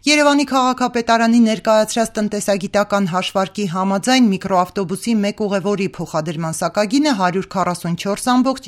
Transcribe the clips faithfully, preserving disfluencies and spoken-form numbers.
Երևանի քաղաքապետարանի ներկայացրած տնտեսագիտական հաշվարկի համաձայն միկրոավտոբուսի մեկ ուղևորի փոխադրման սակագինը հարյուր քառասունչորս կόμma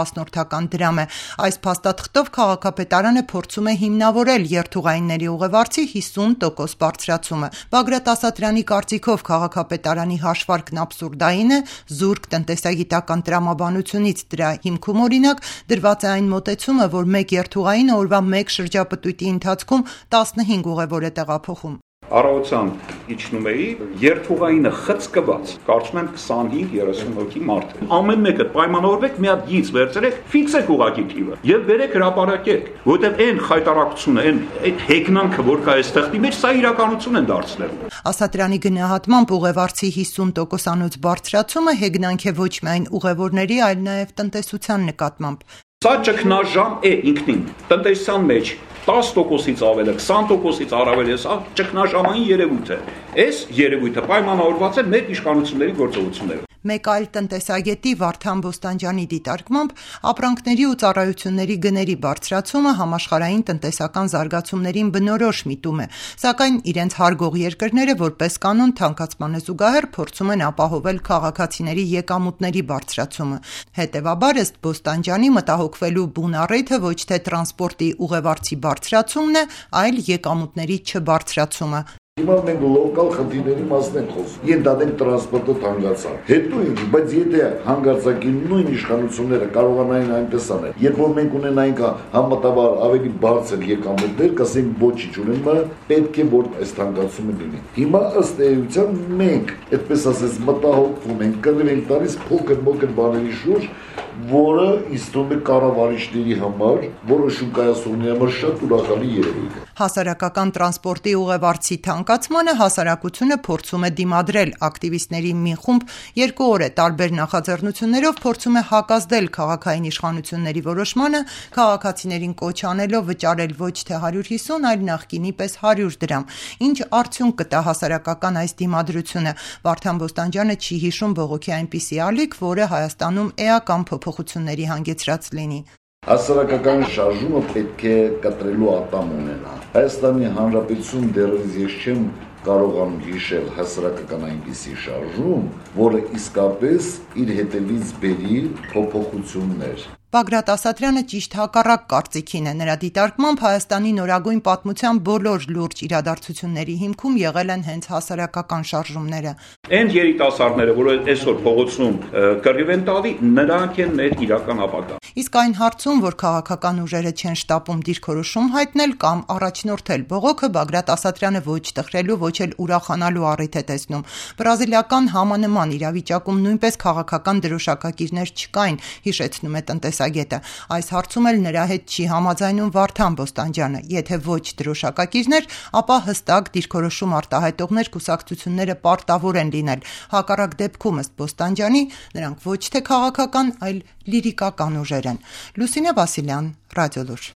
ինը դրամ է։ Այս փաստաթղթով քաղաքապետարանը փորձում է հիմնավորել երթուղայինների ուղևորցի հիսուն տոկոս բարձրացումը։ Բագրատ Ասատրյանի կարծիքով քաղաքապետարանի հաշվարկն աբսուրդային է, զուրկ տնտեսագիտական տրամաբանությունից դրա հիմքում օրինակ դրված է այն մոտեցումը, որ մեկ երթուղայինը օրվա մեկ շրջապտույտի ընթացքում տասնհինգ ուղևոր է տեղափոխում։ Առավոտյան իջնում էի, երթուղայինը խցկված, կարծում եմ քսանհինգ երեսուն հոգի մարդ է։ Ամեն մեկը պայմանավորվեք, մի հատ գիծ վերցրեք, ֆիքսեք ուղղակի թիվը եւ վերեք հրապարակեք, որովհետեւ այն խայտարակությունը, այն այդ հեգնանքը, որ կա այստեղի մեջ, սա իրականություն են դարձնելու։ Ասատրյանի գնահատմամբ ուղևորցի հիսուն տոկոսանոց բարձրացումը հեգնանք է ոչ միայն ուղևորների, այլ նաեւ տնտեսության նկատմամբ։ Սա ճգնաժամ է ինքնին, տնտեսության մեջ տասը տոկոսից ավել է, քսան տոկոսից առավել է, սա ճգնաժամային երևույթ է։ Այս երևույթը պայմանավորված է մեր իշխանությունների գործողություններով։ Մեկ այլ տնտեսագետի Վարդան Բոստանջյանի դիտարկմամբ ապրանքների ու ծառայությունների գների բարձրացումը համաշխարհային տնտեսական զարգացումներին բնորոշ միտում է, սակայն իրենց հարգող երկրները որպես կանոն թանկացմանը զուգահեռ փորձում են ապահովել քաղաքացիների եկամուտների բարձրացումը։ Հետևաբար, ըստ Բոստանջյանի, մտահոգվելու բուն առիթը ոչ թե տրանսպորտի ուղևորցի բարձրացումն է, այլ եկամուտների չբարձրացումը։ Հիմա մենք լոկալ խնդիրների մասն ենք խոսում։ Ենթադրենք տրանսպորտը թանկացավ։ Հետո ինչ, բայց եթե հանգարցակի նույն իշխանությունները կարողանային այնպես անել, երբ որ մենք ունենայինք համատավար ավելի բարձր եկամուտներ, կասենք ոչինչ ունենա, պետք է որ այս թանկացումը լինի։ Հիմա ըստ էության մենք, այդպես ասած, մտահոգվում ենք, կռիվ ենք տալիս փոքր-փոքր բաների շուրջ, որը իստում է կառավարիչների համար, որը շուկայացողների համար շատ ուրախալի երևույթ է։ Հասարակական տրանսպորտի ուղևորցի թանկացմանը հասարակությունը փորձում է դիմադրել։ Ակտիվիստների մի խումբ երկու օր է տարբեր նախաձեռնություններով փորձում է հակազդել քաղաքային իշխանությունների որոշմանը, քաղաքացիներին կոչ անելով վճարել ոչ թե հարյուր հիսուն, այլ նախկինի պես հարյուր դրամ։ Ինչ արդյունք կտա հասարակական այս դիմադրությունը։ Վարդան Բոստանջյանը չի հիշում բողոքի այնպիսի ալիք, որը Հայաստանում էական փոփոխությունների հանգեցրած լինի։ Հասարակական շարժումը պետք է կտրելու ատամ ունենա։ Հայաստանի Հանրապետություն դեռևս ես չեմ կարողանում հիշել հասարակական այնպիսի շարժում, որը իսկապես իր հետևից բերի փոփոխություններ։ Բագրատ Ասատրյանը ճիշտ հակառակ կարծիքին է։ Նրա դիտարկմամբ Հայաստանի նորագույն պատմության բոլոր լուրջ իրադարձությունների հիմքում եղել են հենց հասարակական շարժումները։ Այն երիտասարդները, որ այսօր փողոցում կռիվ են տալի, նրանք են մեր իրական ապագան։ Իսկ այն հարցում, որ քաղաքական ուժերը չեն շտապում դիրքորոշում հայտնել կամ առաջնորդել բողոքը, Բագրատ Ասատրյանը ոչ տխրելու, ոչ էլ ուրախանալու առիթ է տեսնում։ Բրազիլիական համանման իրավիճակում նույնպես քաղաքական դրոշակակիրներ չկային, հիշեցնում է տնտեսագետը։ Այս հարցում էլ նրա հետ չի համաձայնում Վարդան Բոստանջյանը։ Եթե ոչ դրոշակակիրներ, ապա հստակ դիրքորոշում արտահայտողներ կուսակցությունները պարտավոր են լինել։ Հակառակ դեպքում, ըստ Բոստանջյանի, նրանք ոչ թե քաղաքական, այլ լիրիկական ուժեր են։ Լուսինե Վասիլյան, Ռադիոլուր։